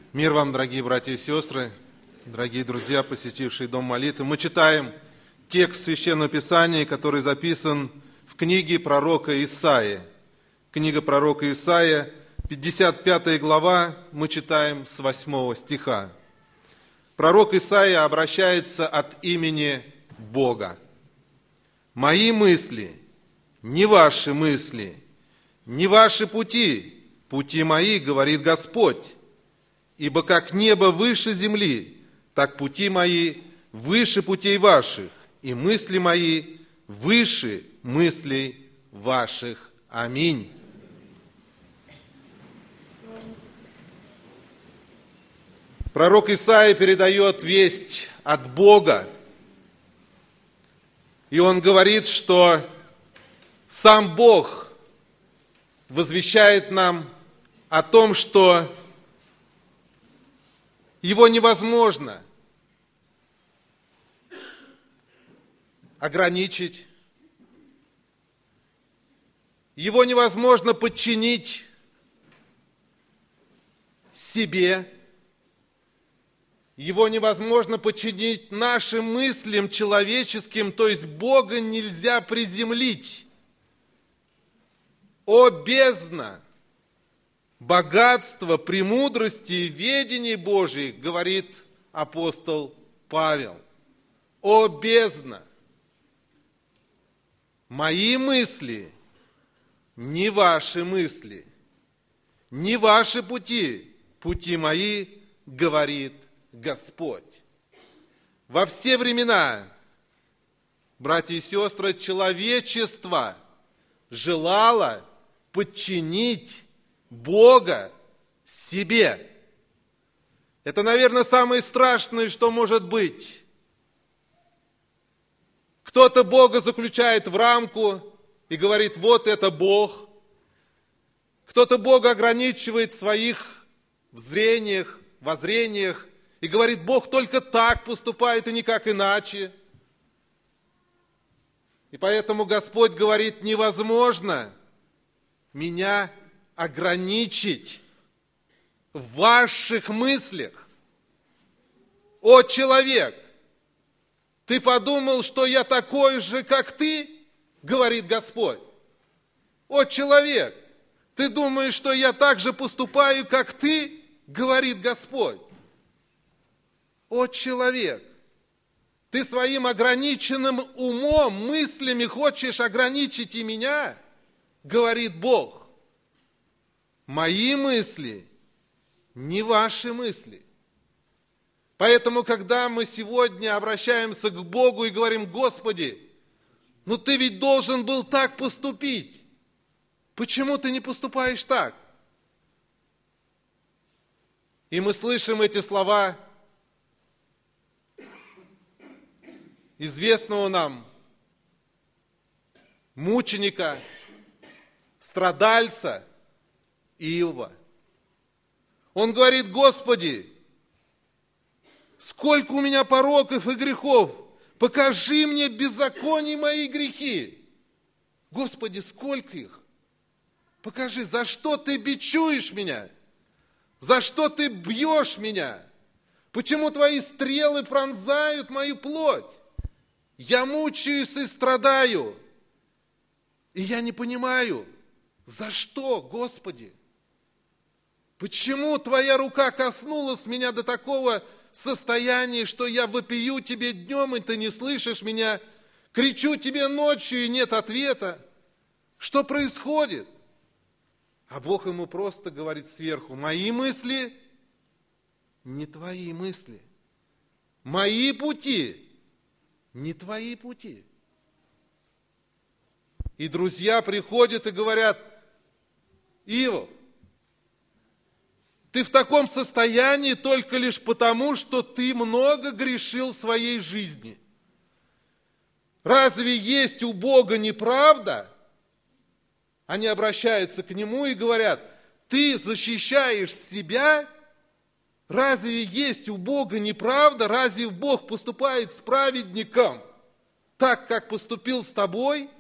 Мир вам, дорогие братья и сестры, дорогие друзья, посетившие Дом молитвы. Мы читаем текст Священного Писания, который записан в книге пророка Исаии. Книга пророка Исаия, 55 глава, мы читаем с 8 стиха. Пророк Исаия обращается от имени Бога. «Мои мысли, не ваши мысли, не ваши пути, пути мои, говорит Господь. Ибо как небо выше земли, так пути мои выше путей ваших, и мысли мои выше мыслей ваших. Аминь». Пророк Исаия передает весть от Бога, и он говорит, что сам Бог возвещает нам о том, что Его невозможно ограничить, Его невозможно подчинить себе, Его невозможно подчинить нашим мыслям человеческим, то есть Бога нельзя приземлить. О бездна! Богатство, премудрости и ведений Божьих, говорит апостол Павел. О бездна! Мои мысли, не ваши мысли, не ваши пути, пути мои, говорит Господь. Во все времена, братья и сестры, человечество желало подчинить Бога себе. Это, наверное, самое страшное, что может быть. Кто-то Бога заключает в рамку и говорит, вот это Бог. Кто-то Бога ограничивает в своих зрениях, воззрениях и говорит, Бог только так поступает и никак иначе. И поэтому Господь говорит, невозможно меня ограничить в ваших мыслях. О, человек, ты подумал, что я такой же, как ты? Говорит Господь. О, человек, ты думаешь, что я так же поступаю, как ты? Говорит Господь. О, человек, ты своим ограниченным умом, мыслями хочешь ограничить и меня? Говорит Бог. Мои мысли, не ваши мысли. Поэтому, когда мы сегодня обращаемся к Богу и говорим, Господи, ну ты ведь должен был так поступить. Почему ты не поступаешь так? И мы слышим эти слова известного нам мученика, страдальца Иова. Он говорит, Господи, сколько у меня пороков и грехов, покажи мне беззаконие мои грехи. Господи, сколько их? Покажи, за что ты бичуешь меня? За что ты бьешь меня? Почему твои стрелы пронзают мою плоть? Я мучаюсь и страдаю. И я не понимаю, за что, Господи? Почему твоя рука коснулась меня до такого состояния, что я вопию тебе днем, и ты не слышишь меня, кричу тебе ночью, и нет ответа? Что происходит? А Бог ему просто говорит сверху, мои мысли не твои мысли, мои пути не твои пути. И друзья приходят и говорят, Иов, ты в таком состоянии только лишь потому, что ты много грешил в своей жизни. Разве есть у Бога неправда? Они обращаются к Нему и говорят, ты защищаешь себя? Разве есть у Бога неправда? Разве Бог поступает с праведником так, как поступил с тобой?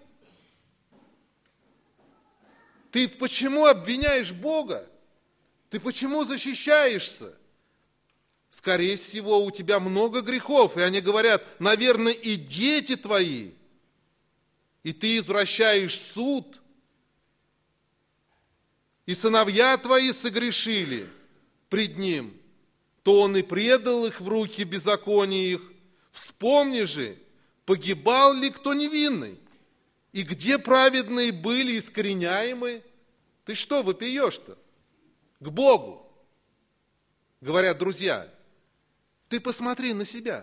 Ты почему обвиняешь Бога? Ты почему защищаешься? скорее всего, у тебя много грехов. И они говорят, наверное, и дети твои, и ты извращаешь суд, и сыновья твои согрешили пред ним, то он и предал их в руки беззакония их. Вспомни же, погибал ли кто невинный, и где праведные были искореняемы? Ты что вопиешь-то? К Богу. Говорят друзья, ты посмотри на себя.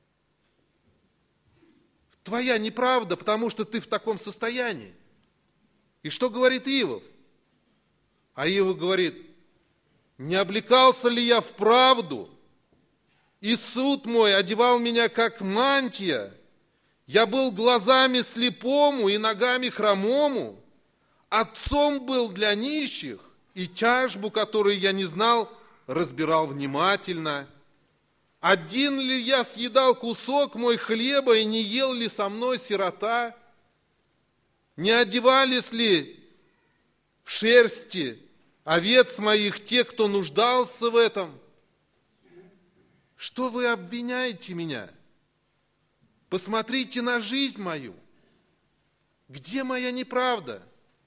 Твоя неправда, потому что ты в таком состоянии. И что говорит Иов? А Иов говорит, не облекался ли я в правду, и суд мой одевал меня, как мантия. Я был глазами слепому и ногами хромому, отцом был для нищих, и тяжбу, которую я не знал, разбирал внимательно. Один ли я съедал кусок мой хлеба, и не ел ли со мной сирота? Не одевались ли в шерсти овец моих те, кто нуждался в этом? Что вы обвиняете меня? Посмотрите на жизнь мою. Где моя неправда?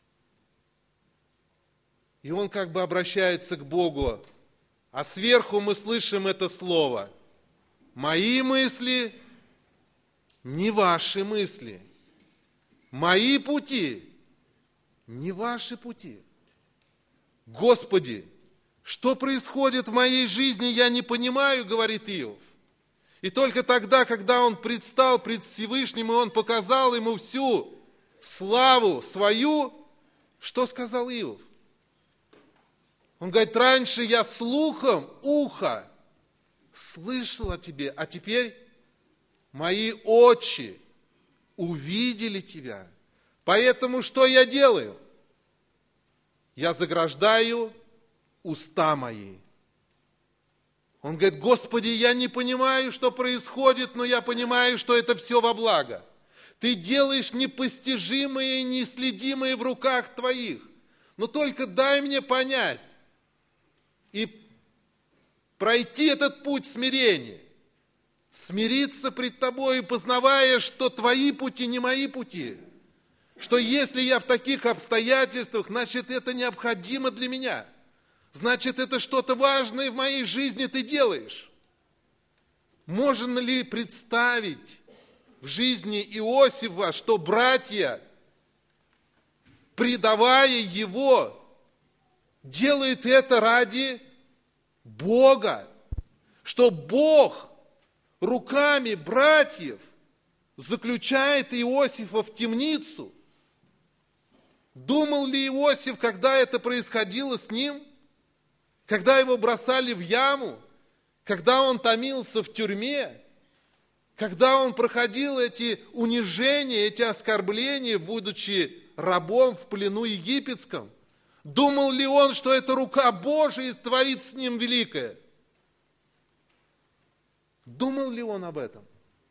И он как бы обращается к Богу, а сверху мы слышим это слово. Мои мысли не ваши мысли. Мои пути не ваши пути. Господи, что происходит в моей жизни, я не понимаю, говорит Иов. И только тогда, когда он предстал пред Всевышним, и он показал ему всю славу свою, что сказал Иов? Он говорит, раньше я слухом уха слышал о тебе, а теперь мои очи увидели тебя. Поэтому что я делаю? Я заграждаю уста мои. Он говорит, Господи, я не понимаю, что происходит, но я понимаю, что это все во благо. Ты делаешь непостижимое и неследимое в руках Твоих. Но только дай мне понять и пройти этот путь смирения. Смириться пред Тобой, познавая, что Твои пути не мои пути. Что если я в таких обстоятельствах, значит, это необходимо для меня. Значит, это что-то важное в моей жизни ты делаешь. Можно ли представить в жизни Иосифа, что братья, предавая его, делают это ради Бога? Что Бог руками братьев заключает Иосифа в темницу? Думал ли Иосиф, когда это происходило с ним? Когда его бросали в яму? Когда он томился в тюрьме? Когда он проходил эти унижения, эти оскорбления, будучи рабом в плену египетском? Думал ли он, что это рука Божия творит с ним великое? Думал ли он об этом?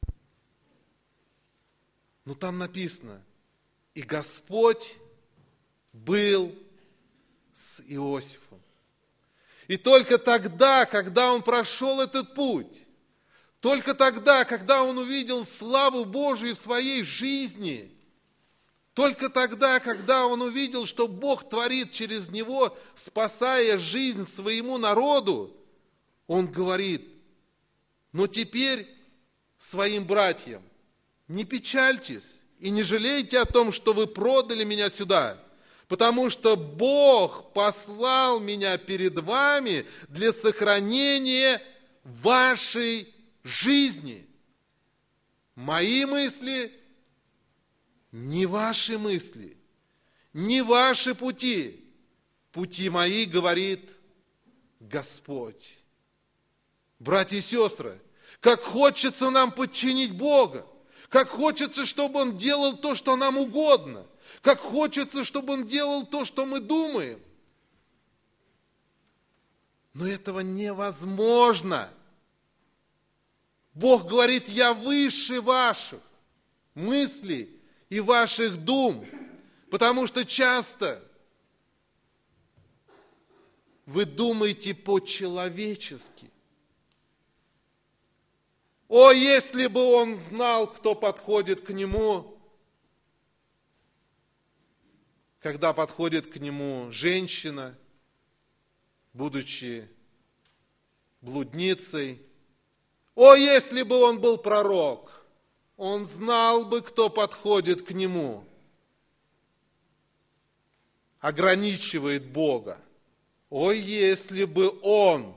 Но там написано, и Господь был с Иосифом. И только тогда, когда он прошел этот путь, только тогда, когда он увидел славу Божию в своей жизни, только тогда, когда он увидел, что Бог творит через него, спасая жизнь своему народу, он говорит, но теперь своим братьям не печальтесь и не жалейте о том, что вы продали меня сюда, потому что Бог послал меня перед вами для сохранения вашей жизни. Мои мысли не ваши мысли, не ваши пути. Пути мои, говорит Господь. Братья и сестры, как хочется нам подчинить Бога, как хочется, чтобы Он делал то, что нам угодно, как хочется, чтобы Он делал то, что мы думаем. Но этого невозможно. Бог говорит, я выше ваших мыслей и ваших дум, потому что часто вы думаете по-человечески. О, если бы он знал, кто подходит к нему, когда подходит к нему женщина, будучи блудницей. О, если бы он был пророк, он знал бы, кто подходит к нему. Ограничивает Бога. О, если бы он,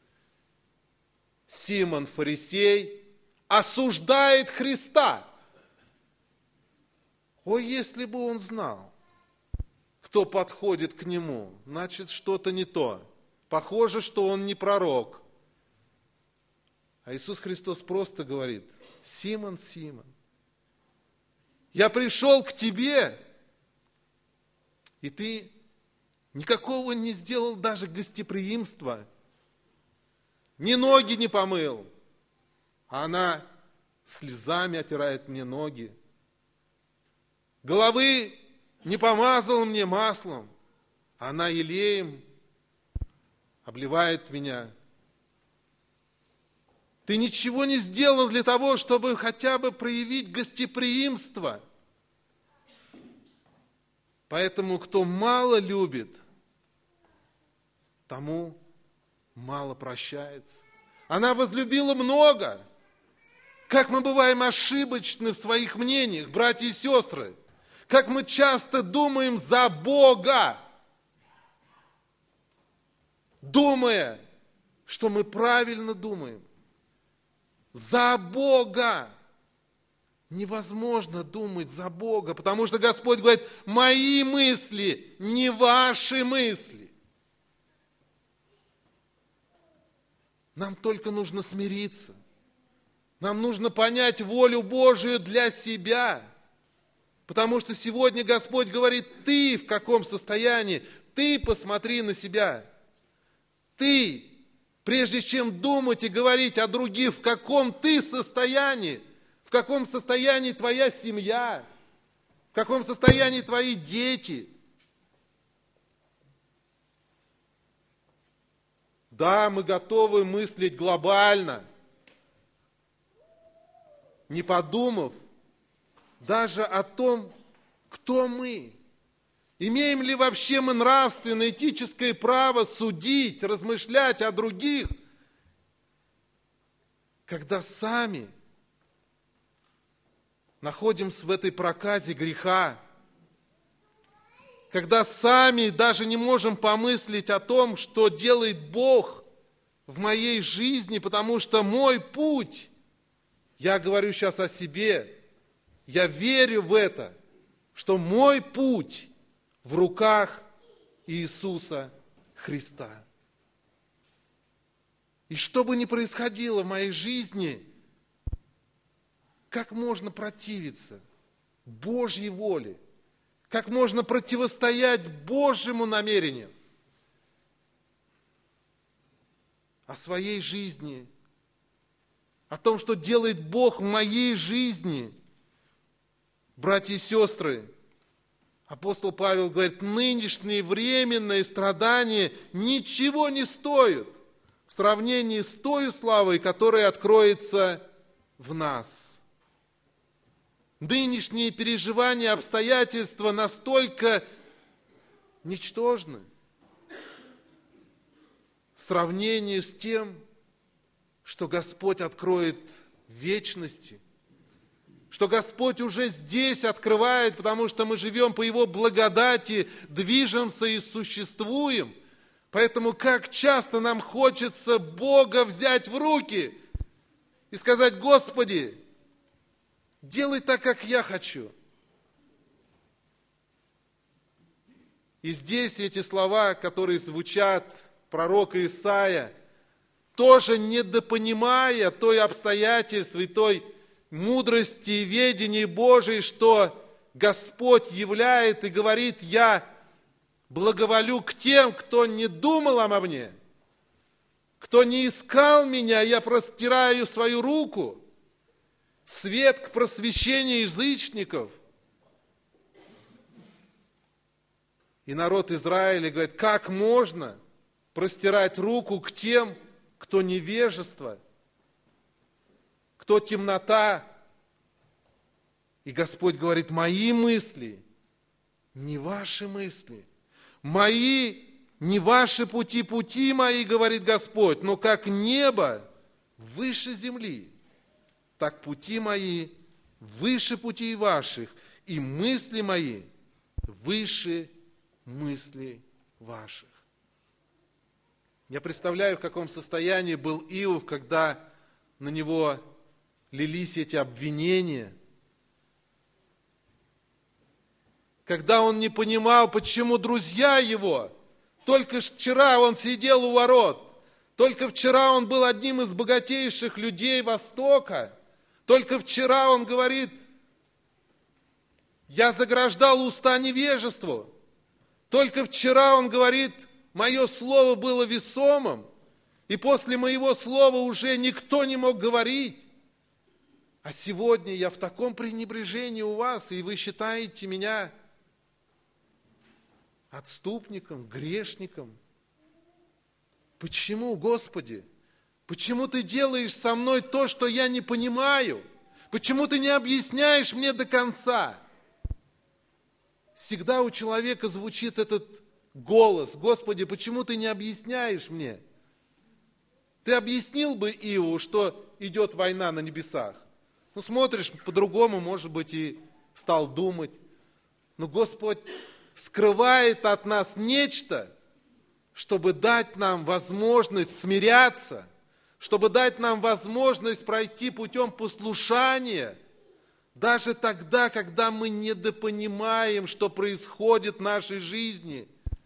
Симон Фарисей, осуждает Христа. О, если бы он знал, кто подходит к нему, значит, что-то не то. Похоже, что он не пророк. А Иисус Христос просто говорит: Симон, Симон, я пришел к тебе, и ты никакого не сделал даже гостеприимства, ни ноги не помыл, а она слезами отирает мне ноги, головы не помазал мне маслом, а она елеем обливает меня. Ты ничего не сделал для того, чтобы хотя бы проявить гостеприимство. Поэтому, кто мало любит, тому мало прощается. Она возлюбила много. Как мы бываем ошибочны в своих мнениях, братья и сестры. Как мы часто думаем за Бога, думая, что мы правильно думаем. За Бога. Невозможно думать за Бога, потому что Господь говорит: мои мысли, не ваши мысли. Нам только нужно смириться. Нам нужно понять волю Божию для себя. Потому что сегодня Господь говорит: ты в каком состоянии? Ты посмотри на себя. Ты, прежде чем думать и говорить о других, в каком ты состоянии, в каком состоянии твоя семья, в каком состоянии твои дети. Да, мы готовы мыслить глобально, не подумав даже о том, кто мы. Имеем ли вообще мы нравственное, этическое право судить, размышлять о других, когда сами находимся в этой проказе греха, когда сами даже не можем помыслить о том, что делает Бог в моей жизни, потому что мой путь, я говорю сейчас о себе, я верю в это, что мой путь в руках Иисуса Христа. И что бы ни происходило в моей жизни, как можно противиться Божьей воле? Как можно противостоять Божьему намерению? О своей жизни, о том, что делает Бог в моей жизни. Братья и сестры, апостол Павел говорит: нынешние временные страдания ничего не стоят в сравнении с той славой, которая откроется в нас. Нынешние переживания, обстоятельства настолько ничтожны в сравнении с тем, что Господь откроет в вечности, что Господь уже здесь открывает, потому что мы живем по Его благодати, движемся и существуем. Поэтому как часто нам хочется Бога взять в руки и сказать: Господи, делай так, как я хочу. И здесь эти слова, которые звучат пророка Исаия, тоже недопонимая той обстоятельства и той мудрости и ведения Божией, что Господь являет и говорит: я благоволю к тем, кто не думал обо мне, кто не искал меня, я простираю свою руку. Свет к просвещению язычников. И народ Израиля говорит: как можно простирать руку к тем, кто невежество, кто темнота. И Господь говорит, мои мысли, не ваши мысли. Мои, не ваши пути, пути мои, говорит Господь, но как небо выше земли, так пути мои выше путей ваших, и мысли мои выше мыслей ваших. Я представляю, в каком состоянии был Иов, когда на него лились эти обвинения, когда он не понимал, почему друзья его, только вчера он сидел у ворот, только вчера он был одним из богатейших людей Востока, только вчера он говорит, я заграждал уста невежеству, только вчера он говорит, мое слово было весомым, и после моего слова уже никто не мог говорить. А сегодня я в таком пренебрежении у вас, и вы считаете меня отступником, грешником. Почему, Господи? Почему Ты делаешь со мной то, что я не понимаю? Почему Ты не объясняешь мне до конца? Всегда у человека звучит этот голос: Господи, почему Ты не объясняешь мне? Ты объяснил бы Иову, что идет война на небесах. Ну, смотришь по-другому, может быть, и стал думать. Но Господь скрывает от нас нечто, чтобы дать нам возможность смиряться, чтобы дать нам возможность пройти путем послушания, даже тогда, когда мы недопонимаем, что происходит в нашей жизни.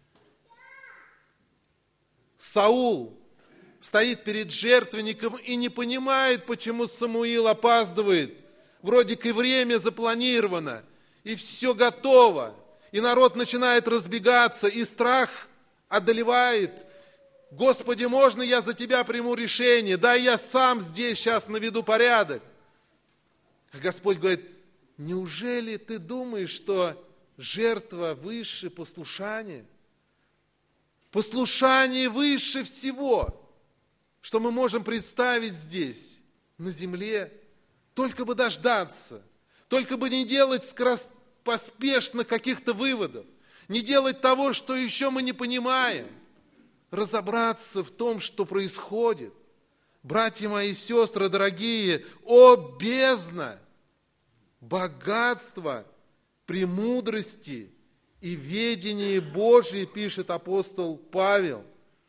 Саул стоит перед жертвенником и не понимает, почему Самуил опаздывает. Вроде как и время запланировано, и все готово. И народ начинает разбегаться, и страх одолевает. Господи, можно я за Тебя приму решение? Да, я сам здесь сейчас наведу порядок. А Господь говорит, неужели ты думаешь, что жертва выше послушания? Послушание выше всего, что мы можем представить здесь, на земле. Только бы дождаться, только бы не делать поспешно каких-то выводов, не делать того, что еще мы не понимаем, разобраться в том, что происходит. Братья мои и сестры дорогие, о бездна, богатство, премудрости и ведении Божьей, пишет апостол Павел.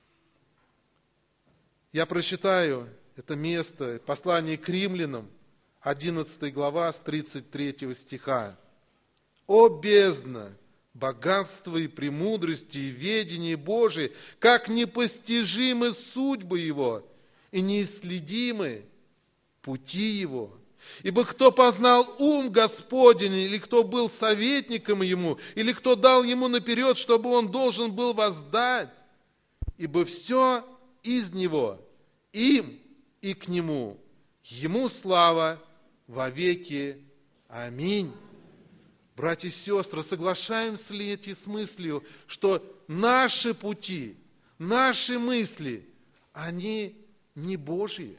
Я прочитаю это место, послание к римлянам, 11 глава, с 33 стиха. «О бездна, богатство и премудрости и ведение Божие, как непостижимы судьбы Его и неисследимы пути Его. Ибо кто познал ум Господень, или кто был советником Ему, или кто дал Ему наперед, чтобы Он должен был воздать, ибо все из Него, им и к Нему, Ему слава во веки. Аминь». Братья и сестры, соглашаемся ли эти с мыслью, что наши пути, наши мысли, они не Божьи?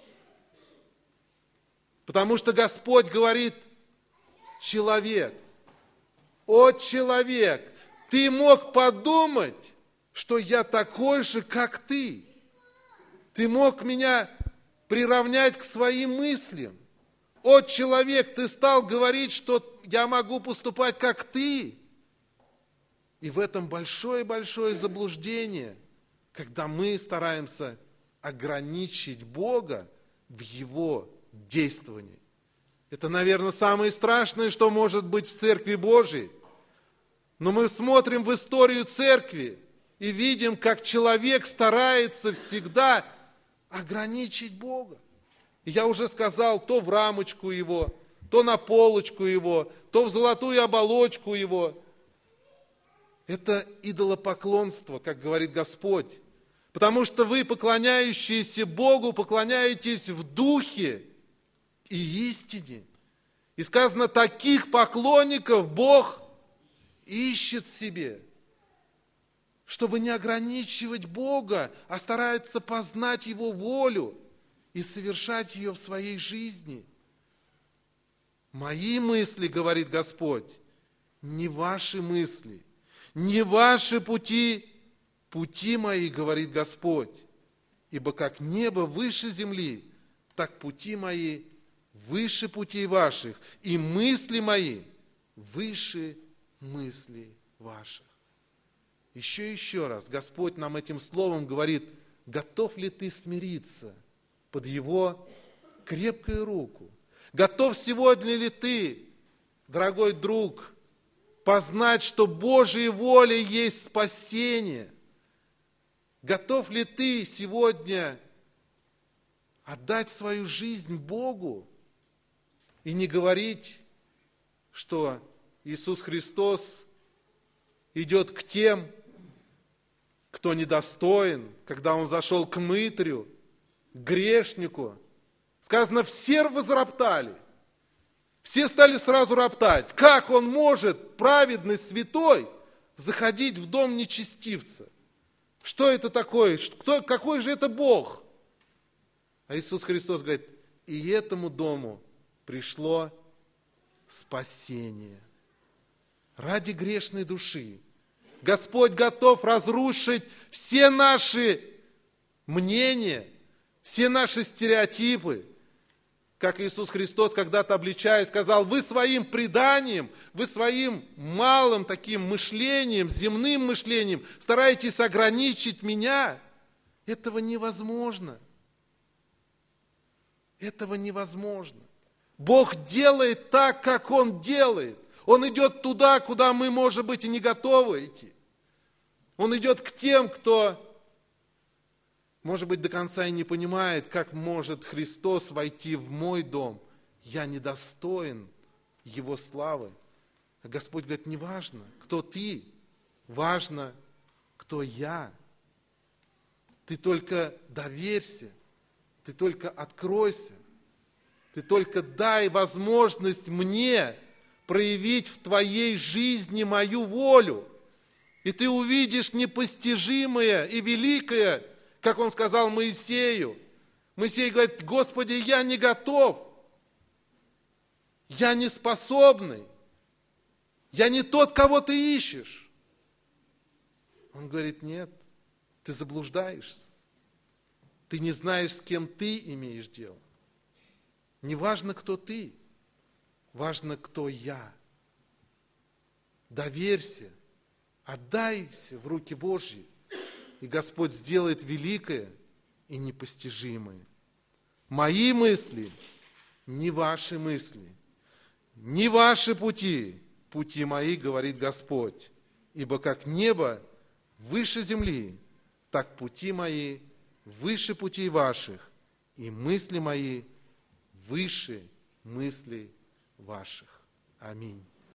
Потому что Господь говорит, человек, о человек, ты мог подумать, что я такой же, как ты. Ты мог меня приравнять к своим мыслям. О человек, ты стал говорить, что я могу поступать, как ты. И в этом большое-большое заблуждение, когда мы стараемся ограничить Бога в Его действовании. Это, наверное, самое страшное, что может быть в Церкви Божией. Но мы смотрим в историю Церкви и видим, как человек старается всегда ограничить Бога. И я уже сказал, то в рамочку его, то на полочку его, то в золотую оболочку его. Это идолопоклонство, как говорит Господь. Потому что вы, поклоняющиеся Богу, поклоняетесь в духе и истине. И сказано, таких поклонников Бог ищет себе. Чтобы не ограничивать Бога, а старается познать Его волю. и совершать ее в своей жизни. Мои мысли, говорит Господь, не ваши мысли, не ваши пути, пути мои, говорит Господь. Ибо как небо выше земли, так пути мои выше путей ваших, и мысли мои выше мыслей ваших. Еще раз, Господь нам этим словом говорит, готов ли ты смириться под Его крепкую руку? Готов сегодня ли ты, дорогой друг, познать, что Божьей волей есть спасение? Готов ли ты сегодня отдать свою жизнь Богу и не говорить, что Иисус Христос идет к тем, кто недостоин, когда Он зашел к мытарю, к грешнику? Сказано, все возроптали, все стали сразу роптать. Как Он может, праведный, святой, заходить в дом нечестивца? Что это такое? Какой же это Бог? А Иисус Христос говорит, и этому дому пришло спасение. Ради грешной души. Господь готов разрушить все наши мнения, все наши стереотипы. Как Иисус Христос когда-то обличая сказал, вы своим преданием, вы своим малым таким мышлением, земным мышлением стараетесь ограничить меня. Этого невозможно. Этого невозможно. Бог делает так, как Он делает. Он идет туда, куда мы, может быть, и не готовы идти. Он идет к тем, кто, может быть, до конца и не понимает, как может Христос войти в мой дом. Я недостоин Его славы. А Господь говорит, не важно, кто ты, важно, кто я. Ты только доверься, ты только откройся, ты только дай возможность мне проявить в твоей жизни мою волю. И ты увидишь непостижимое и великое, как он сказал Моисею. Моисей говорит, Господи, я не готов, я не способный, я не тот, кого ты ищешь. Он говорит, нет, ты заблуждаешься, ты не знаешь, с кем ты имеешь дело. Не важно, кто ты, важно, кто я. Доверься, отдайся в руки Божьи, и Господь сделает великое и непостижимое. Мои мысли, не ваши мысли, не ваши пути, пути мои, говорит Господь. Ибо как небо выше земли, так пути мои выше путей ваших, и мысли мои выше мыслей ваших. Аминь.